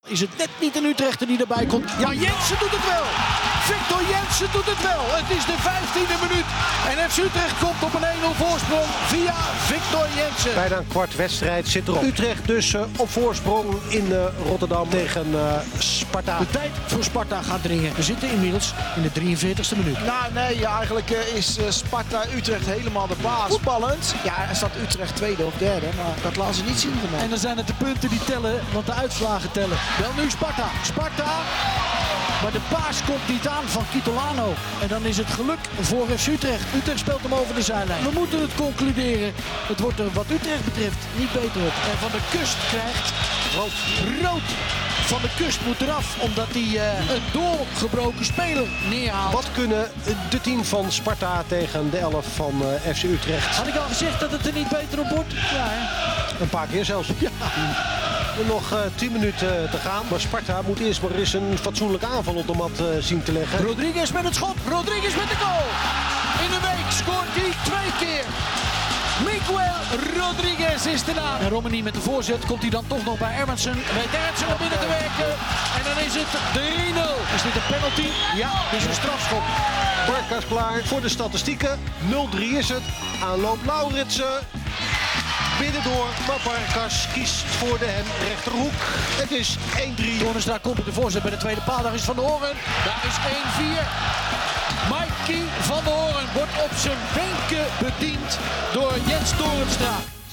Is het net niet een Utrechter die erbij komt? Ja, Jensen doet het wel. Victor Jensen doet het wel. Het is de 15e minuut. En FC Utrecht komt op een 1-0 voorsprong via Victor Jensen. Bijna een kwart wedstrijd zit erop. Utrecht dus op voorsprong in Rotterdam tegen Sparta. De tijd voor Sparta gaat dringen. We zitten inmiddels in de 43e minuut. Nou nee, eigenlijk is Sparta Utrecht helemaal de baas. Voetballend. Ja, er staat Utrecht tweede of derde, maar dat laten ze niet zien vandaag. En dan zijn het de punten die tellen, want de uitslagen tellen. Wel nu Sparta. Sparta. Maar de paas komt niet aan van Kitolano. En dan is het geluk voor FC Utrecht. Utrecht speelt hem over de zijlijn. We moeten het concluderen. Het wordt er wat Utrecht betreft niet beter op. En Van de Kust krijgt rood. Van de Kust moet eraf, omdat hij een doorgebroken speler neerhaalt. Wat kunnen de 10 van Sparta tegen de 11 van FC Utrecht? Had ik al gezegd dat het er niet beter op wordt? Ja, hè? Een paar keer zelfs. Ja. Nog 10 minuten te gaan. Maar Sparta moet eerst maar eens een fatsoenlijke aanval op de mat zien te leggen. Rodriguez met het schot. Rodriguez met de goal. In de week scoort hij 2 keer. Miguel Rodriguez is de naam. En Romani met de voorzet. Komt hij dan toch nog bij Hermansen. Weet Hermansen om binnen te werken. En dan is het 3-0. Is dit een penalty? Ja, dit is een strafschop. Barkas klaar voor de statistieken. 0-3 is het. Aanloop Lauritsen. Binnendoor, maar Barkas kiest voor de hem rechterhoek. Het is 1-3. Toornstra komt op de voorzet bij de tweede paal. Daar is Van der Hoorn. Daar is 1-4. Mikey van der Hoorn wordt op zijn wenken bediend door Jens Toornstra.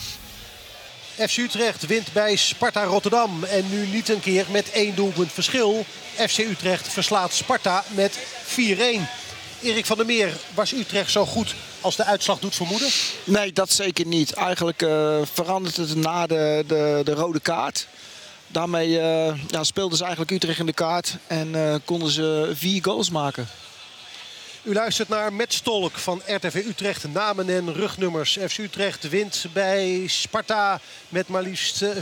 FC Utrecht wint bij Sparta Rotterdam. En nu niet een keer met 1 doelpunt verschil. FC Utrecht verslaat Sparta met 4-1. Erik van der Meer, was Utrecht zo goed als de uitslag doet vermoeden? Nee, dat zeker niet. Eigenlijk verandert het na de rode kaart. Daarmee speelden ze eigenlijk Utrecht in de kaart en konden ze 4 goals maken. U luistert naar Met Stolk van RTV Utrecht. Namen en rugnummers. FC Utrecht wint bij Sparta met maar liefst 4-1.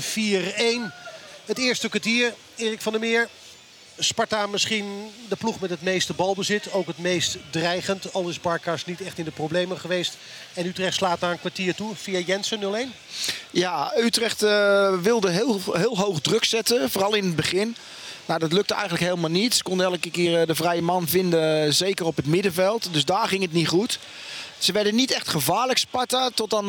Het eerste kwartier, Erik van der Meer. Sparta misschien de ploeg met het meeste balbezit. Ook het meest dreigend. Al is Barkas niet echt in de problemen geweest. En Utrecht slaat naar een kwartier toe via Jensen 0-1. Ja, Utrecht wilde heel hoog druk zetten. Vooral in het begin. Nou, dat lukte eigenlijk helemaal niet. Ze konden elke keer de vrije man vinden. Zeker op het middenveld. Dus daar ging het niet goed. Ze werden niet echt gevaarlijk, Sparta. Tot dan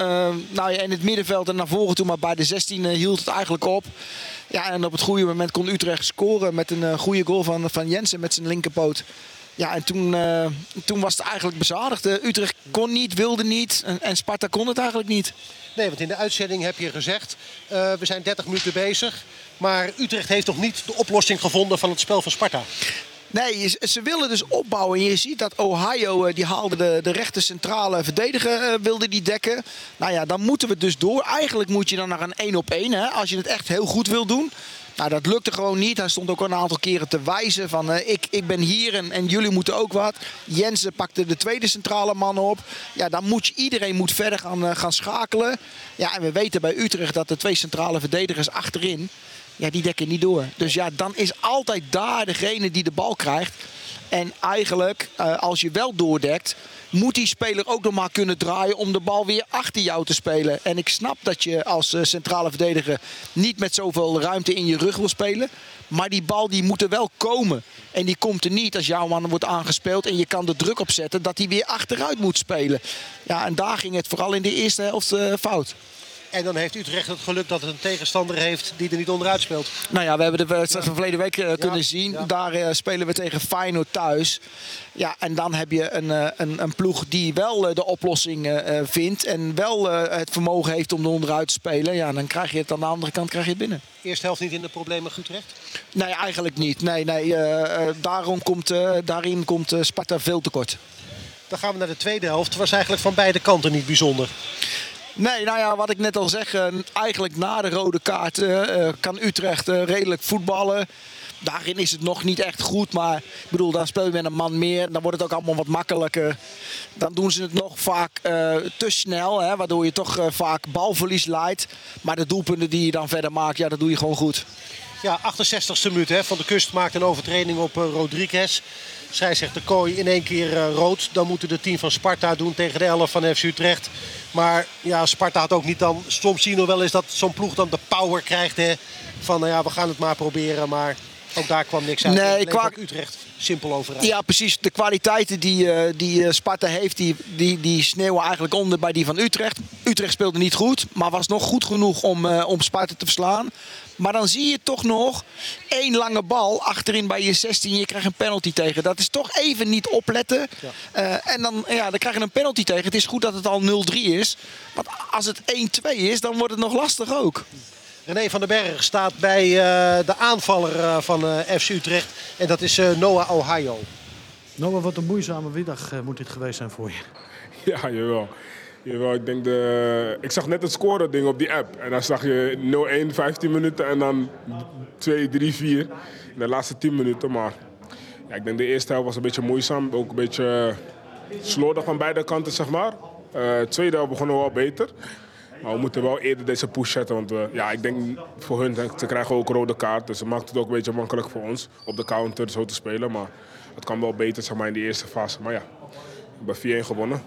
in het middenveld en naar voren toe. Maar bij de 16 hield het eigenlijk op. Ja, en op het goede moment kon Utrecht scoren met een goede goal van Jensen met zijn linkerpoot. Ja, en toen was het eigenlijk bezadigd. Utrecht kon niet, wilde niet en Sparta kon het eigenlijk niet. Nee, want in de uitzending heb je gezegd, we zijn 30 minuten bezig. Maar Utrecht heeft nog niet de oplossing gevonden van het spel van Sparta. Nee, ze willen dus opbouwen. En je ziet dat Ohio, die haalde de rechter centrale verdediger, wilde die dekken. Nou ja, dan moeten we dus door. Eigenlijk moet je dan naar een 1-op-1, als je het echt heel goed wil doen. Nou, dat lukte gewoon niet. Hij stond ook een aantal keren te wijzen van ik ben hier en jullie moeten ook wat. Jensen pakte de tweede centrale man op. Ja, dan iedereen moet verder gaan schakelen. Ja, en we weten bij Utrecht dat de 2 centrale verdedigers achterin, ja, die dekken niet door. Dus ja, dan is altijd daar degene die de bal krijgt. En eigenlijk, als je wel doordekt, moet die speler ook nog maar kunnen draaien om de bal weer achter jou te spelen. En ik snap dat je als centrale verdediger niet met zoveel ruimte in je rug wil spelen. Maar die bal die moet er wel komen. En die komt er niet als jouw man wordt aangespeeld en je kan er druk op zetten dat hij weer achteruit moet spelen. Ja, en daar ging het vooral in de eerste helft fout. En dan heeft Utrecht het geluk dat het een tegenstander heeft die er niet onderuit speelt. Nou ja, we hebben de wedstrijd van verleden week kunnen zien. Ja. Daar spelen we tegen Feyenoord thuis. Ja, en dan heb je een ploeg die wel de oplossing vindt. En wel het vermogen heeft om er onderuit te spelen. Ja, dan krijg je het aan de andere kant binnen. Eerste helft niet in de problemen Utrecht? Nee, eigenlijk niet. Nee, daarin komt Sparta veel tekort. Dan gaan we naar de tweede helft. Het was eigenlijk van beide kanten niet bijzonder. Nee, nou ja, wat ik net al zeg, eigenlijk na de rode kaart kan Utrecht redelijk voetballen. Daarin is het nog niet echt goed, maar ik bedoel, dan speel je met een man meer. Dan wordt het ook allemaal wat makkelijker. Dan doen ze het nog vaak te snel, waardoor je toch vaak balverlies leidt. Maar de doelpunten die je dan verder maakt, ja, dat doe je gewoon goed. Ja, 68e minuut. Van de Kust maakt een overtreding op Rodriguez. Scheidsrechter Kooi in één keer rood. Dan moeten de 10 van Sparta doen tegen de 11 van FC Utrecht. Maar ja, Sparta had ook niet dan. Soms zien we wel eens dat zo'n ploeg dan de power krijgt. van nou ja, we gaan het maar proberen, maar ook daar kwam niks uit. Nee, bleef ook Utrecht simpel overeind. Ja, precies. De kwaliteiten die Sparta heeft, die sneeuwen eigenlijk onder bij die van Utrecht. Utrecht speelde niet goed, maar was nog goed genoeg om Sparta te verslaan. Maar dan zie je toch nog 1 lange bal achterin bij je 16. Je krijgt een penalty tegen. Dat is toch even niet opletten. Ja. En dan krijg je een penalty tegen. Het is goed dat het al 0-3 is. Want als het 1-2 is, dan wordt het nog lastig ook. René van den Berg staat bij de aanvaller van FC Utrecht. En dat is Noah Ohio. Noah, wat een moeizame middag moet dit geweest zijn voor je. Ja, jawel. Ik denk ik zag net het scoren ding op die app. En dan zag je 0-1, 15 minuten en dan 2, 3, 4 in de laatste 10 minuten. Maar ja, ik denk de eerste helft was een beetje moeizaam. Ook een beetje slordig van beide kanten, zeg maar. De tweede helft begonnen we wel beter. Maar we moeten wel eerder deze push zetten. Want ik denk voor hun, ze krijgen ook een rode kaart. Dus het maakt het ook een beetje makkelijk voor ons op de counter zo te spelen. Maar het kan wel beter, zeg maar, in die eerste fase. Maar ja, we hebben 4-1 gewonnen.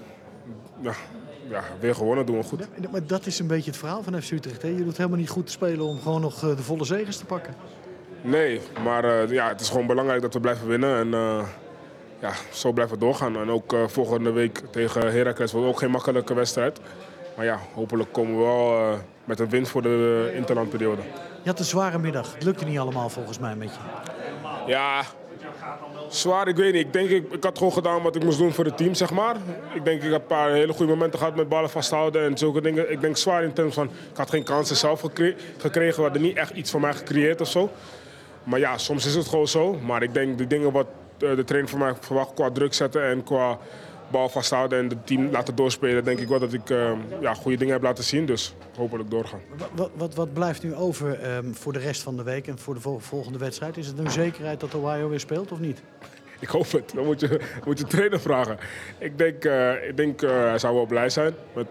Ja, weer gewonnen, doen we goed. Ja, maar dat is een beetje het verhaal van FC Utrecht. Hè? Je doet helemaal niet goed te spelen om gewoon nog de volle zegens te pakken. Nee, maar het is gewoon belangrijk dat we blijven winnen. En zo blijven we doorgaan. En ook volgende week tegen Heracles wordt ook geen makkelijke wedstrijd. Maar ja, hopelijk komen we wel met een winst voor de interlandperiode. Je had een zware middag. Het lukte niet allemaal volgens mij met je. Ja, zwaar, ik weet niet. Ik denk, ik had gewoon gedaan wat ik moest doen voor het team, zeg maar. Ik denk, ik heb een paar hele goede momenten gehad met ballen vasthouden en zulke dingen. Ik denk zwaar in termen van, ik had geen kansen zelf gekregen. We hadden niet echt iets voor mij gecreëerd of zo. Maar ja, soms is het gewoon zo. Maar ik denk, de dingen wat de trainer van mij verwacht qua druk zetten en qua bal vasthouden en het team laten doorspelen, denk ik wel dat ik goede dingen heb laten zien. Dus hopelijk doorgaan. Wat blijft nu over voor de rest van de week en voor de volgende wedstrijd? Is het nu zekerheid dat Ohio weer speelt of niet? Ik hoop het. Dan moet je trainer vragen. Ik denk hij zou wel blij zijn met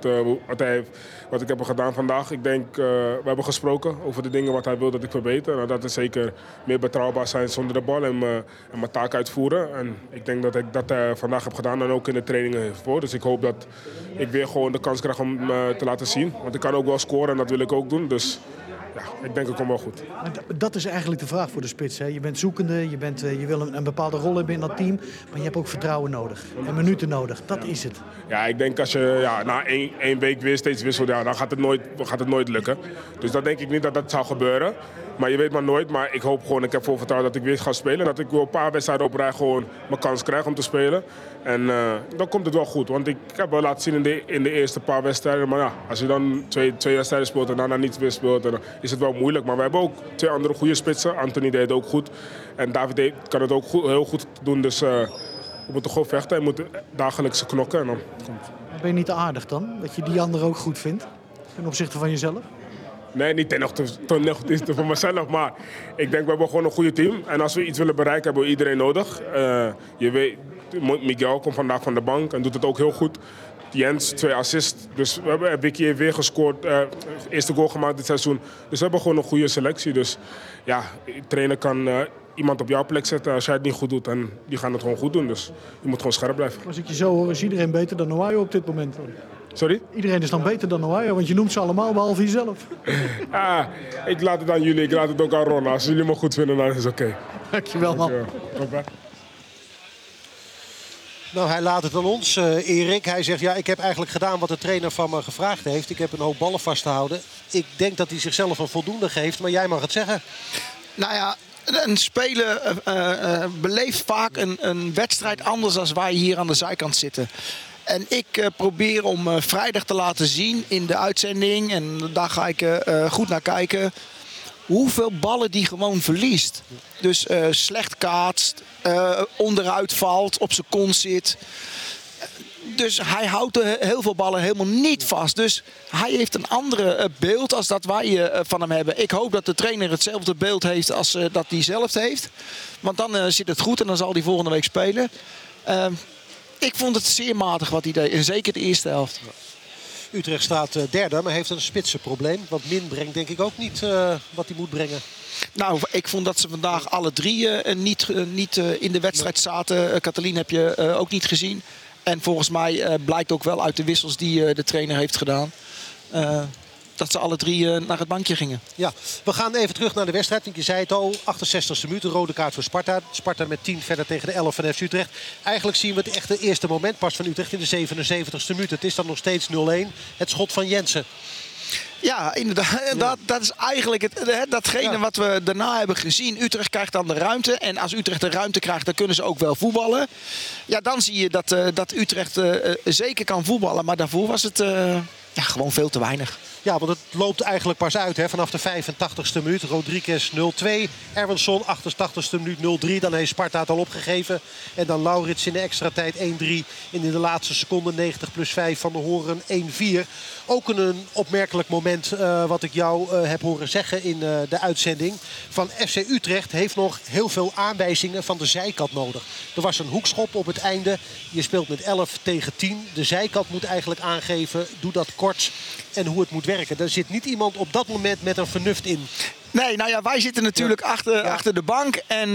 wat ik heb gedaan vandaag. Ik denk, we hebben gesproken over de dingen wat hij wil dat ik verbeter. Nou, dat is zeker meer betrouwbaar zijn zonder de bal en mijn taak uitvoeren. En ik denk dat ik dat vandaag heb gedaan en ook in de trainingen hiervoor. Dus ik hoop dat ik weer gewoon de kans krijg om te laten zien. Want ik kan ook wel scoren en dat wil ik ook doen. Dus ja, ik denk het komt wel goed. Dat is eigenlijk de vraag voor de spits. Hè? Je bent zoekende, je wil een bepaalde rol hebben in dat team. Maar je hebt ook vertrouwen nodig en minuten nodig. Dat is het. Ja, ik denk als je na één week weer steeds wisselt, dan gaat het nooit lukken. Dus dat denk ik niet dat dat zou gebeuren. Maar je weet maar nooit. Maar ik hoop gewoon, ik heb vol vertrouwen dat ik weer ga spelen. Dat ik wel een paar wedstrijden op rij gewoon mijn kans krijg om te spelen. En dan komt het wel goed. Want ik heb wel laten zien in de eerste paar wedstrijden. Maar ja, als je dan twee wedstrijden speelt en daarna niet meer speelt, dan is het wel moeilijk. Maar we hebben ook 2 andere goede spitsen. Anthony deed het ook goed. En David kan het ook heel goed doen. Dus we moeten gewoon vechten en moeten dagelijks knokken. En dan komt het. Ben je niet te aardig dan? Dat je die anderen ook goed vindt? Ten opzichte van jezelf? Nee, niet ten opzichte van mezelf, maar ik denk we hebben gewoon een goede team. En als we iets willen bereiken, hebben we iedereen nodig. Je weet, Miguel komt vandaag van de bank en doet het ook heel goed. Jens, 2 assists. Dus we hebben Vicky weer gescoord, eerste goal gemaakt dit seizoen. Dus we hebben gewoon een goede selectie. Dus ja, de trainer kan iemand op jouw plek zetten als jij het niet goed doet. En die gaan het gewoon goed doen, dus je moet gewoon scherp blijven. Als ik je zo hoor, is iedereen beter dan Ohio op dit moment? Sorry? Iedereen is dan beter dan Ohio, want je noemt ze allemaal behalve jezelf. Ik laat het aan jullie, ik laat het ook aan Ron. Als jullie me goed vinden, dan is het oké. Dankjewel, man. Nou, hij laat het aan ons, Erik. Hij zegt, ik heb eigenlijk gedaan wat de trainer van me gevraagd heeft. Ik heb een hoop ballen vast te houden. Ik denk dat hij zichzelf een voldoende geeft, maar jij mag het zeggen. Nou ja, een speler beleeft vaak een wedstrijd anders dan wij hier aan de zijkant zitten. En ik probeer om vrijdag te laten zien in de uitzending, en daar ga ik goed naar kijken, hoeveel ballen die gewoon verliest. Dus slecht kaatst, onderuit valt, op zijn kont zit. Dus hij houdt heel veel ballen helemaal niet vast. Dus hij heeft een andere beeld als dat wij van hem hebben. Ik hoop dat de trainer hetzelfde beeld heeft als dat hij zelf heeft. Want dan zit het goed en dan zal hij volgende week spelen. Ik vond het zeer matig wat hij deed. En zeker de eerste helft. Utrecht staat derde, maar heeft een spitsenprobleem. Want Min brengt denk ik ook niet wat hij moet brengen. Nou, ik vond dat ze vandaag alle 3 niet in de wedstrijd zaten. Katalin heb je ook niet gezien. En volgens mij blijkt ook wel uit de wissels die de trainer heeft gedaan. dat ze alle 3 naar het bankje gingen. Ja, we gaan even terug naar de wedstrijd. Want je zei het al, 68e minuut, een rode kaart voor Sparta. Sparta met 10 verder tegen de 11 van FC Utrecht. Eigenlijk zien we het echt de eerste moment pas van Utrecht in de 77e minuut. Het is dan nog steeds 0-1. Het schot van Jensen. Ja, inderdaad. Dat is eigenlijk datgene wat we daarna hebben gezien. Utrecht krijgt dan de ruimte. En als Utrecht de ruimte krijgt, dan kunnen ze ook wel voetballen. Ja, dan zie je dat Utrecht zeker kan voetballen. Maar daarvoor was het gewoon veel te weinig. Ja, want het loopt eigenlijk pas uit vanaf de 85e minuut. Rodriguez 0-2. Erwensson 88e minuut 0-3. Dan heeft Sparta het al opgegeven. En dan Laurits in de extra tijd 1-3. En in de laatste seconde 90 plus 5 van de Horen 1-4. Ook een opmerkelijk moment wat ik jou heb horen zeggen in de uitzending. Van FC Utrecht heeft nog heel veel aanwijzingen van de zijkant nodig. Er was een hoekschop op het einde. Je speelt met 11 tegen 10. De zijkant moet eigenlijk aangeven, doe dat kort en hoe het moet werken. Er zit niet iemand op dat moment met een vernuft in. Nee, nou ja, wij zitten natuurlijk achter de bank. En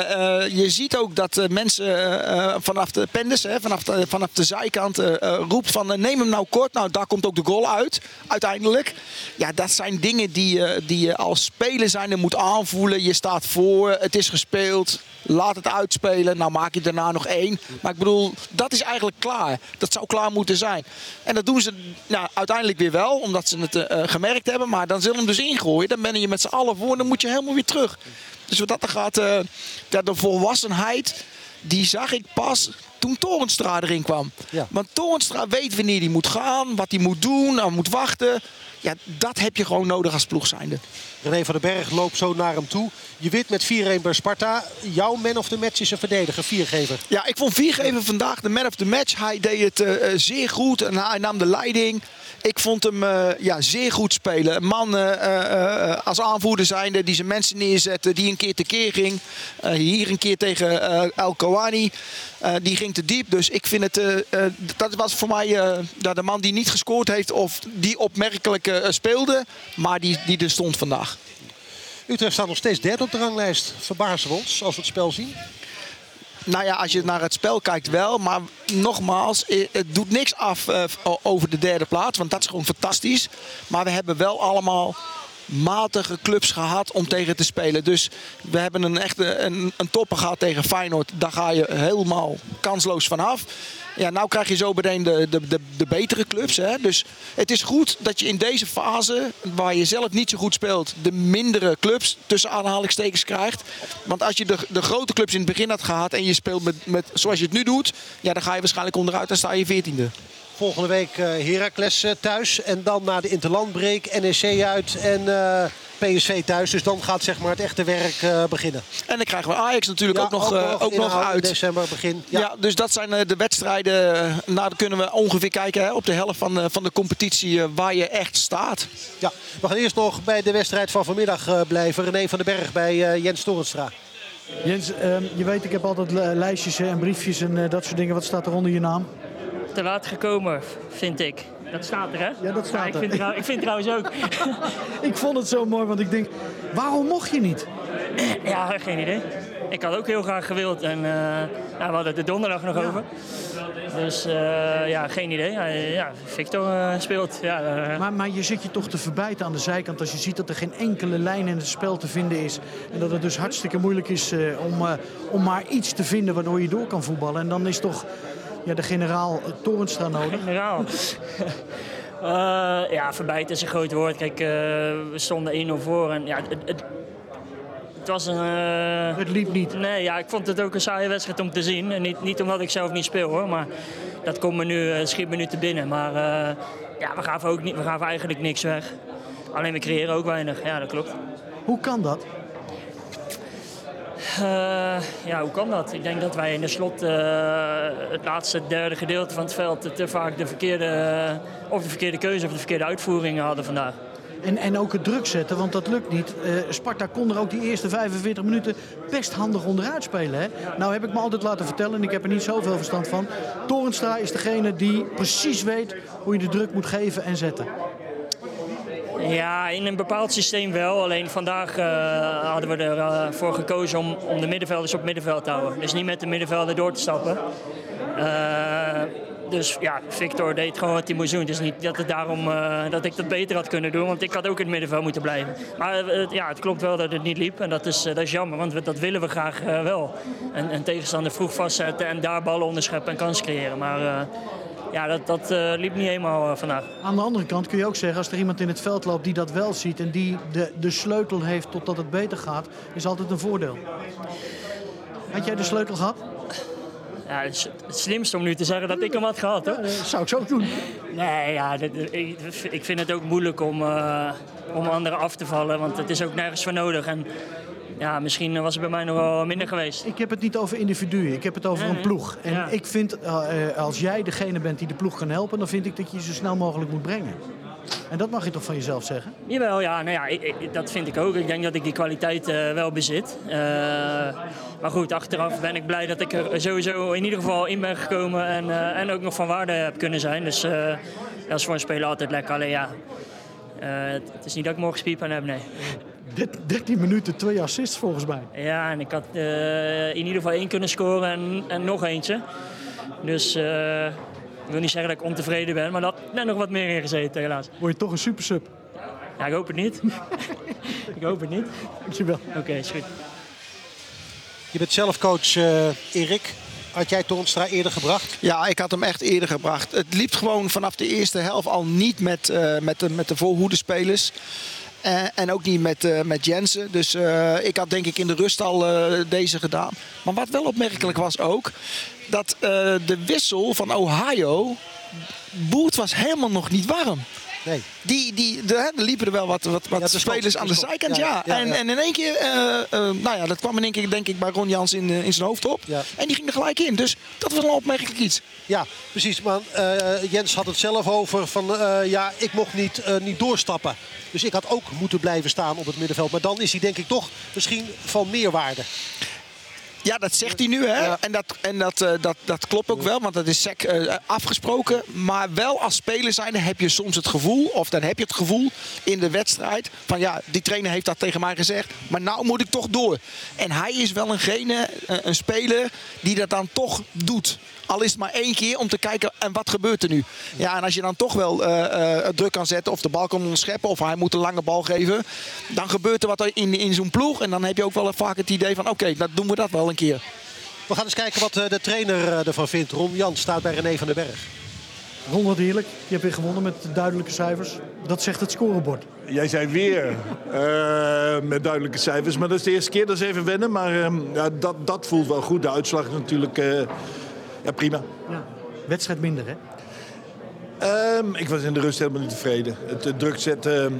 je ziet ook dat mensen vanaf de penders, vanaf de zijkant, roept van neem hem nou kort. Nou, daar komt ook de goal uit, uiteindelijk. Ja, dat zijn dingen die je als speler zijnde moet aanvoelen. Je staat voor, het is gespeeld. Laat het uitspelen. Nou maak je daarna nog 1. Maar ik bedoel, dat is eigenlijk klaar. Dat zou klaar moeten zijn. En dat doen ze uiteindelijk weer wel. Omdat ze het gemerkt hebben. Maar dan zullen we hem dus ingooien. Dan ben je met z'n allen voor. Dan moet je helemaal weer terug. Dus wat dat gaat, de volwassenheid, die zag ik pas toen Toornstra erin kwam. Ja. Want Toornstra weet wanneer hij moet gaan. Wat hij moet doen. Hij moet wachten. Ja, dat heb je gewoon nodig als ploeg zijnde. René van den Berg loopt zo naar hem toe. Je wint met 4-1 bij Sparta. Jouw man of the match is een verdediger, Viergever. Ja, ik vond Viergever vandaag de man of the match. Hij deed het zeer goed en hij nam de leiding. Ik vond hem zeer goed spelen. Een man als aanvoerder zijnde die zijn mensen neerzette. Die een keer tekeer ging. Hier een keer tegen El Kouani. Die ging te diep. Dus ik vind het... dat was voor mij de man die niet gescoord heeft. Of die opmerkelijk speelde. Maar die er stond vandaag. Utrecht staat nog steeds derde op de ranglijst. Verbazen we ons als we het spel zien? Nou ja, als je naar het spel kijkt wel. Maar nogmaals, het doet niks af over de derde plaats. Want dat is gewoon fantastisch. Maar we hebben wel allemaal matige clubs gehad om tegen te spelen. Dus we hebben een topper gehad tegen Feyenoord. Daar ga je helemaal kansloos vanaf. Ja, nou krijg je zo meteen de betere clubs. Hè? Dus het is goed dat je in deze fase, waar je zelf niet zo goed speelt, de mindere clubs tussen aanhalingstekens krijgt. Want als je de grote clubs in het begin had gehad en je speelt met zoals je het nu doet, ja, dan ga je waarschijnlijk onderuit en sta je 14e. Volgende week Heracles thuis en dan na de interlandbreak NEC uit en PSV thuis. Dus dan gaat zeg maar het echte werk beginnen. En dan krijgen we Ajax natuurlijk ook nog uit. December begin. Ja, dus dat zijn de wedstrijden. Nou, dan kunnen we ongeveer kijken op de helft van de competitie waar je echt staat. Ja, we gaan eerst nog bij de wedstrijd van vanmiddag blijven. René van den Berg bij Jens Toornstra. Jens, je weet, ik heb altijd lijstjes en briefjes en dat soort dingen. Wat staat er onder je naam? Te laat gekomen, vind ik. Dat staat er, hè? Ja, dat staat er. Ik vind trouwens ook. Ik vond het zo mooi, want ik denk, waarom mocht je niet? Ja, geen idee. Ik had ook heel graag gewild en we hadden het de donderdag nog over. Dus geen idee. Ja, Victor speelt. Ja, Maar je zit je toch te verbijten aan de zijkant als je ziet dat er geen enkele lijn in het spel te vinden is. En dat het dus hartstikke moeilijk is om maar iets te vinden waardoor je door kan voetballen. En dan is toch de generaal Toornstra nodig. Generaal. Verbijten is een groot woord. Kijk, we stonden 1-0 voor en ja, het was een... Het liep niet. Nee, ja, ik vond het ook een saaie wedstrijd om te zien. En niet omdat ik zelf niet speel, hoor. Maar dat komt me nu, schiet me nu te binnen. Maar we gaven eigenlijk niks weg. Alleen we creëren ook weinig. Ja, dat klopt. Hoe kan dat? Hoe kan dat? Ik denk dat wij in de slot het laatste derde gedeelte van het veld te vaak de verkeerde keuze of de verkeerde uitvoering hadden vandaag. En ook het druk zetten, want dat lukt niet. Sparta kon er ook die eerste 45 minuten best handig onderuit spelen. Hè? Nou heb ik me altijd laten vertellen, en ik heb er niet zoveel verstand van. Toornstra is degene die precies weet hoe je de druk moet geven en zetten. Ja, in een bepaald systeem wel. Alleen vandaag hadden we ervoor gekozen om de middenvelders op middenveld te houden. Dus niet met de middenvelder door te stappen. Dus ja, Victor deed gewoon wat hij moest doen. Het is niet dat het daarom dat ik dat beter had kunnen doen. Want ik had ook in het middenveld moeten blijven. Maar het klopt wel dat het niet liep. En dat is jammer, want dat willen we graag wel. Een tegenstander vroeg vastzetten en daar ballen onderscheppen en kans creëren. Maar dat liep niet helemaal vandaag. Aan de andere kant kun je ook zeggen, als er iemand in het veld loopt die dat wel ziet en die de sleutel heeft totdat het beter gaat, is altijd een voordeel. Had jij de sleutel gehad? Ja, het is het slimste om nu te zeggen dat ik hem had gehad, hoor. Dat zou ik zo ook doen. Nee, ja, ik vind het ook moeilijk om anderen af te vallen, want het is ook nergens voor nodig. En ja, misschien was het bij mij nog wel minder geweest. Ik heb het niet over individuen, ik heb het over een ploeg. En ik vind, als jij degene bent die de ploeg kan helpen, dan vind ik dat je zo snel mogelijk moet brengen. En dat mag je toch van jezelf zeggen? Jawel, ja, nou ja, dat vind ik ook. Ik denk dat ik die kwaliteit wel bezit. Maar goed, achteraf ben ik blij dat ik er sowieso in ieder geval in ben gekomen en ook nog van waarde heb kunnen zijn. Dus dat is voor een speler altijd lekker. Alleen ja, het is niet dat ik morgen spierpijn heb, nee. 13 minuten, 2 assists volgens mij. Ja, en ik had in ieder geval 1 kunnen scoren en nog eentje. Dus ik wil niet zeggen dat ik ontevreden ben, maar dat net nog wat meer in gezeten, helaas. Word je toch een supersub? Ja, ik hoop het niet. Ik hoop het niet. Dankjewel. Oké, is goed. Je bent zelf coach, Erik. Had jij Toornstra eerder gebracht? Ja, ik had hem echt eerder gebracht. Het liep gewoon vanaf de eerste helft al niet met de voorhoedespelers. En ook niet met Jensen. Dus ik had denk ik in de rust al deze gedaan. Maar wat wel opmerkelijk was ook, dat de wissel van Ohio, Boert was helemaal nog niet warm. Nee. Er liepen er wel wat spelers aan de zijkant. Ja. En in één keer, dat kwam in één keer denk ik bij Ron Jans in zijn hoofd op. Ja. En die ging er gelijk in. Dus dat was een opmerkelijk iets. Ja, precies. Maar Jens had het zelf over van ik mocht niet doorstappen. Dus ik had ook moeten blijven staan op het middenveld. Maar dan is hij denk ik toch misschien van meerwaarde. Ja, dat zegt hij nu, hè? Ja. En dat klopt ook wel, want dat is afgesproken. Maar wel als speler zijnde heb je soms het gevoel, of dan heb je het gevoel in de wedstrijd van ja, die trainer heeft dat tegen mij gezegd, maar nou moet ik toch door. En hij is wel een speler die dat dan toch doet. Al is het maar 1 keer om te kijken en wat gebeurt er nu. Ja, en als je dan toch wel druk kan zetten of de bal kan onderscheppen of hij moet een lange bal geven, dan gebeurt er wat in zo'n ploeg. En dan heb je ook wel vaak het idee van oké, dan doen we dat wel een keer. We gaan eens kijken wat de trainer ervan vindt. Ron Jans staat bij René van den Berg. Ron, wat heerlijk. Je hebt weer gewonnen met duidelijke cijfers. Dat zegt het scorebord. Jij zei weer met duidelijke cijfers. Maar dat is de eerste keer, dat is even wennen. Maar dat voelt wel goed. De uitslag is natuurlijk prima. Ja. Wedstrijd minder, hè? Ik was in de rust helemaal niet tevreden. Het druk zetten.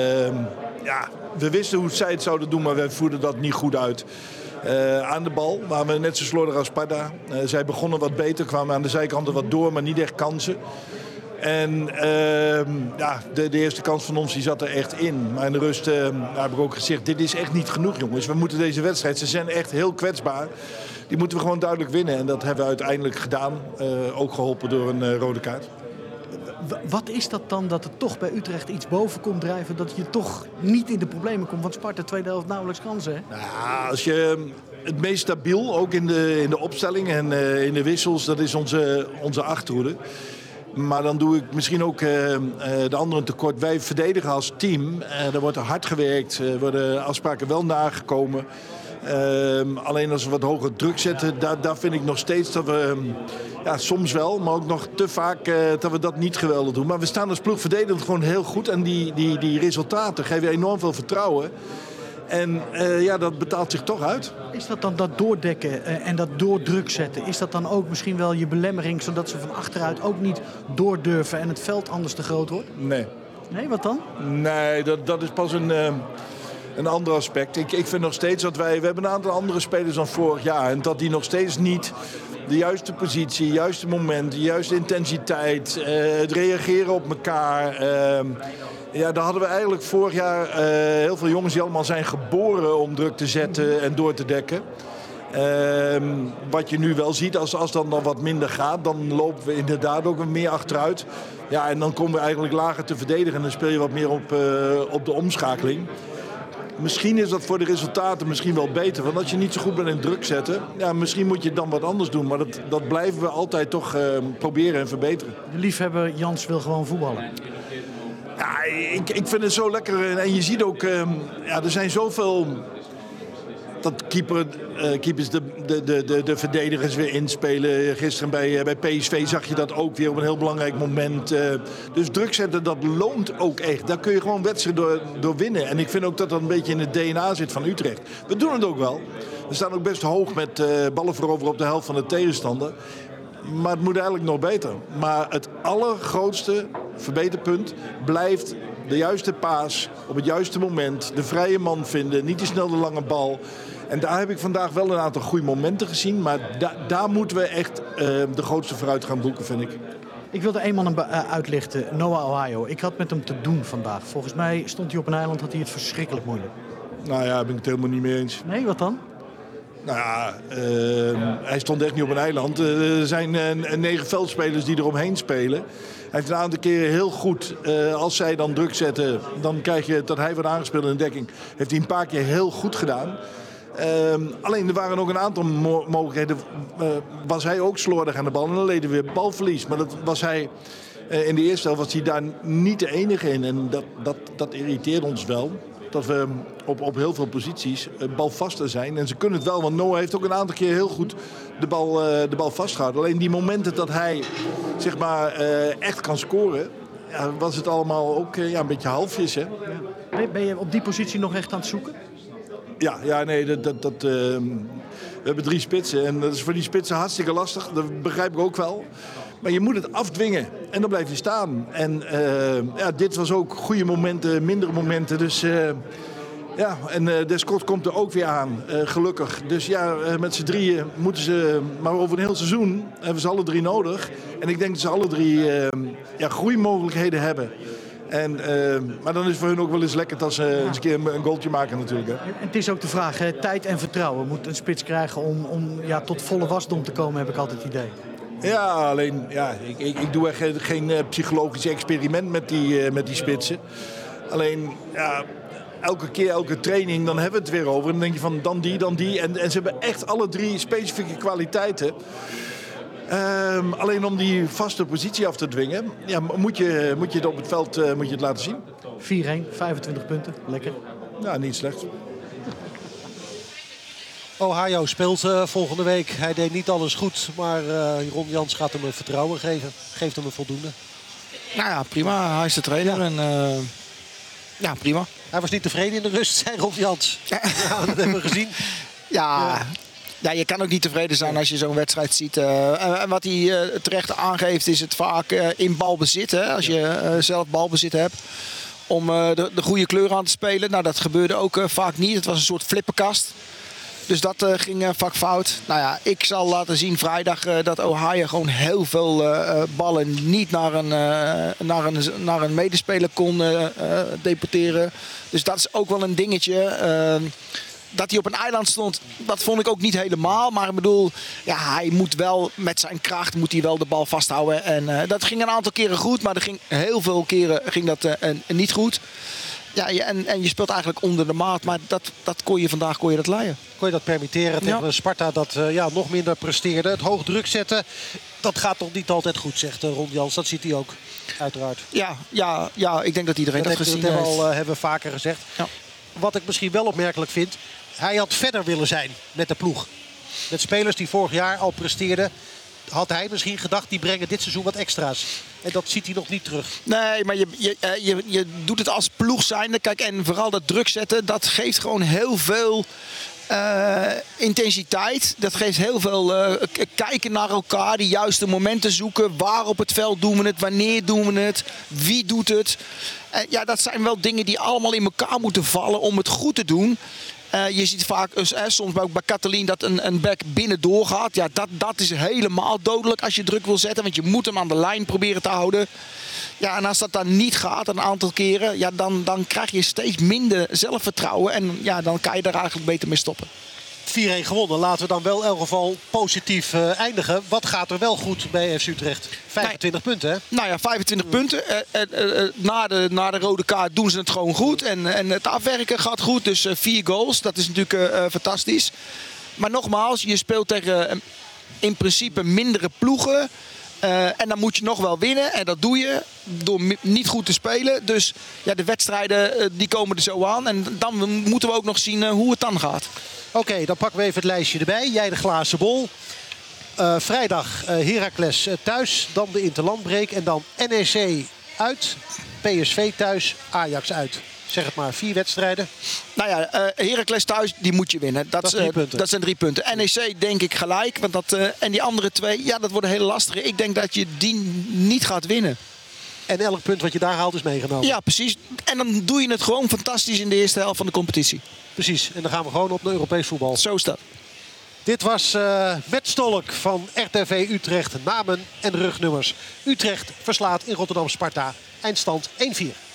We wisten hoe zij het zouden doen, maar we voerden dat niet goed uit. Aan de bal waren we net zo slordig als Sparta. Zij begonnen wat beter, kwamen aan de zijkanten wat door, maar niet echt kansen. En de eerste kans van ons die zat er echt in. Maar in de rust heb ik ook gezegd, dit is echt niet genoeg, jongens. We moeten deze wedstrijd, ze zijn echt heel kwetsbaar. Die moeten we gewoon duidelijk winnen. En dat hebben we uiteindelijk gedaan. Ook geholpen door een rode kaart. Wat is dat dan dat er toch bij Utrecht iets boven komt drijven? Dat je toch niet in de problemen komt? Want Sparta tweede helft nauwelijks kansen, hè? Nou, als je het meest stabiel, ook in de opstelling en in de wissels, dat is onze achterhoede. Maar dan doe ik misschien ook de anderen tekort. Wij verdedigen als team. Er wordt hard gewerkt. Er worden afspraken wel nagekomen. Alleen als we wat hoger druk zetten, daar vind ik nog steeds dat we soms wel, maar ook nog te vaak dat we dat niet geweldig doen. Maar we staan als ploeg verdedigend gewoon heel goed en die resultaten geven enorm veel vertrouwen. En dat betaalt zich toch uit. Is dat dan dat doordekken en dat doordruk zetten? Is dat dan ook misschien wel je belemmering, zodat ze van achteruit ook niet doordurven en het veld anders te groot wordt? Nee. Nee, wat dan? Nee, dat is pas een ander aspect. Ik vind nog steeds dat we hebben een aantal andere spelers dan vorig jaar. En dat die nog steeds niet de juiste positie, het juiste moment, de juiste intensiteit, het reageren op elkaar. Daar hadden we eigenlijk vorig jaar heel veel jongens die allemaal zijn geboren om druk te zetten en door te dekken. Wat je nu wel ziet, als dan wat minder gaat, dan lopen we inderdaad ook weer meer achteruit. Ja, en dan komen we eigenlijk lager te verdedigen en dan speel je wat meer op de omschakeling. Misschien is dat voor de resultaten misschien wel beter. Want als je niet zo goed bent in druk zetten, ja, misschien moet je dan wat anders doen. Maar dat blijven we altijd toch proberen en verbeteren. De liefhebber Jans wil gewoon voetballen. Ja, ik vind het zo lekker. En je ziet ook, er zijn zoveel... Dat keepers de verdedigers weer inspelen. Gisteren bij PSV zag je dat ook weer op een heel belangrijk moment. Dus druk zetten, dat loont ook echt. Daar kun je gewoon wedstrijden door winnen. En ik vind ook dat dat een beetje in het DNA zit van Utrecht. We doen het ook wel. We staan ook best hoog met ballen veroveren op de helft van de tegenstander. Maar het moet eigenlijk nog beter. Maar het allergrootste verbeterpunt blijft de juiste paas op het juiste moment. De vrije man vinden, niet te snel de lange bal. En daar heb ik vandaag wel een aantal goede momenten gezien. Maar daar moeten we echt de grootste vooruitgang boeken, vind ik. Ik wilde een man uitlichten, Noah Ohio. Ik had met hem te doen vandaag. Volgens mij stond hij op een eiland, had hij het verschrikkelijk moeilijk. Nou ja, daar ben ik het helemaal niet mee eens. Nee, wat dan? Nou ja, hij stond echt niet op een eiland. Er zijn 9 veldspelers die eromheen spelen. Hij heeft een aantal keren heel goed, als zij dan druk zetten, dan krijg je dat hij wordt aangespeeld in de dekking. Heeft hij een paar keer heel goed gedaan. Alleen er waren ook een aantal mogelijkheden. Was hij ook slordig aan de bal en dan leden we weer balverlies. Maar dat was hij, in de eerste helft was hij daar niet de enige in. En dat irriteert ons wel. Dat we op heel veel posities balvaster zijn. En ze kunnen het wel, want Noah heeft ook een aantal keer heel goed de bal vastgehouden. Alleen die momenten dat hij zeg maar, echt kan scoren, ja, was het allemaal ook een beetje halfjes. Hè? Ja. Ben je op die positie nog echt aan het zoeken? Ja, nee, we hebben 3 spitsen. En dat is voor die spitsen hartstikke lastig. Dat begrijp ik ook wel. Maar je moet het afdwingen. En dan blijf je staan. En dit was ook goede momenten, mindere momenten. Dus en Descott komt er ook weer aan, gelukkig. Dus ja, met z'n drieën moeten ze... Maar over een heel seizoen hebben ze alle 3 nodig. En ik denk dat ze alle 3 groeimogelijkheden hebben. Maar dan is het voor hun ook wel eens lekker als ze eens een keer een goaltje maken natuurlijk. Hè. En het is ook de vraag, hè, tijd en vertrouwen. Moet een spits krijgen om tot volle wasdom te komen, heb ik altijd het idee. Ja, alleen ik doe echt geen psychologisch experiment met die spitsen. Alleen, ja, elke training, dan hebben we het weer over. En dan denk je van dan die. En ze hebben echt alle 3 specifieke kwaliteiten. Alleen om die vaste positie af te dwingen, ja, moet je het op het veld moet je het laten zien. 4-1, 25 punten, lekker. Ja, niet slecht. Ohio speelt volgende week. Hij deed niet alles goed, maar Ron Jans gaat hem een vertrouwen geven. Geeft hem een voldoende. Nou ja, prima. Hij is de trainer en ja, prima. Hij was niet tevreden in de rust, zei Ron Jans. Ja, dat hebben we gezien. Ja, je kan ook niet tevreden zijn als je zo'n wedstrijd ziet. En wat hij terecht aangeeft is het vaak in balbezit. Hè? Als je zelf balbezit hebt om de goede kleur aan te spelen. Nou, dat gebeurde ook vaak niet. Het was een soort flippenkast. Dus dat ging vaak fout. Nou ja, ik zal laten zien vrijdag dat Ohio gewoon heel veel ballen niet naar een medespeler kon deporteren. Dus dat is ook wel een dingetje. Dat hij op een eiland stond, dat vond ik ook niet helemaal. Maar ik bedoel, ja, hij moet wel met zijn kracht moet hij wel de bal vasthouden. En dat ging een aantal keren goed, maar er ging heel veel keren ging dat niet goed. Ja, en je speelt eigenlijk onder de maat, maar vandaag kon je dat leiden. Kon je dat permitteren tegen Sparta dat nog minder presteerde. Het hoog druk zetten, dat gaat toch niet altijd goed, zegt Ron Jans. Dat ziet hij ook, uiteraard. Ja, ik denk dat iedereen dat gezien heeft. Dat hebben we vaker gezegd. Ja. Wat ik misschien wel opmerkelijk vind, hij had verder willen zijn met de ploeg. Met spelers die vorig jaar al presteerden, had hij misschien gedacht, die brengen dit seizoen wat extra's. En dat ziet hij nog niet terug. Nee, maar je doet het als ploeg zijnde. Kijk, en vooral dat druk zetten, dat geeft gewoon heel veel intensiteit. Dat geeft heel veel kijken naar elkaar, de juiste momenten zoeken. Waar op het veld doen we het, wanneer doen we het, wie doet het. Dat zijn wel dingen die allemaal in elkaar moeten vallen om het goed te doen. Je ziet vaak, soms ook bij Katalin, dat een back binnendoor gaat. Ja, dat is helemaal dodelijk als je druk wil zetten. Want je moet hem aan de lijn proberen te houden. Ja, en als dat dan niet gaat, een aantal keren, ja, dan krijg je steeds minder zelfvertrouwen. En ja, dan kan je daar eigenlijk beter mee stoppen. 4-1 gewonnen. Laten we dan wel in elk geval positief eindigen. Wat gaat er wel goed bij FC Utrecht? 25 punten, hè? Nou ja, 25 punten. Na de rode kaart doen ze het gewoon goed. En het afwerken gaat goed. Dus 4 goals, dat is natuurlijk fantastisch. Maar nogmaals, je speelt tegen in principe mindere ploegen. En dan moet je nog wel winnen. En dat doe je door niet goed te spelen. Dus ja, de wedstrijden die komen er zo aan. En dan moeten we ook nog zien hoe het dan gaat. Oké, dan pakken we even het lijstje erbij. Jij de glazen bol. Vrijdag Heracles thuis. Dan de interlandbreek. En dan NEC uit. PSV thuis. Ajax uit. Zeg het maar, 4 wedstrijden. Nou ja, Heracles thuis, die moet je winnen. Dat is 3 punten. Dat zijn 3 punten. NEC denk ik gelijk. Want en die andere 2, ja, dat worden hele lastige. Ik denk dat je die niet gaat winnen. En elk punt wat je daar haalt is meegenomen. Ja, precies. En dan doe je het gewoon fantastisch in de eerste helft van de competitie. Precies. En dan gaan we gewoon op naar Europees voetbal. Zo is dat. Dit was Met Stolk van RTV Utrecht. Namen en rugnummers. Utrecht verslaat in Rotterdam Sparta. Eindstand 1-4.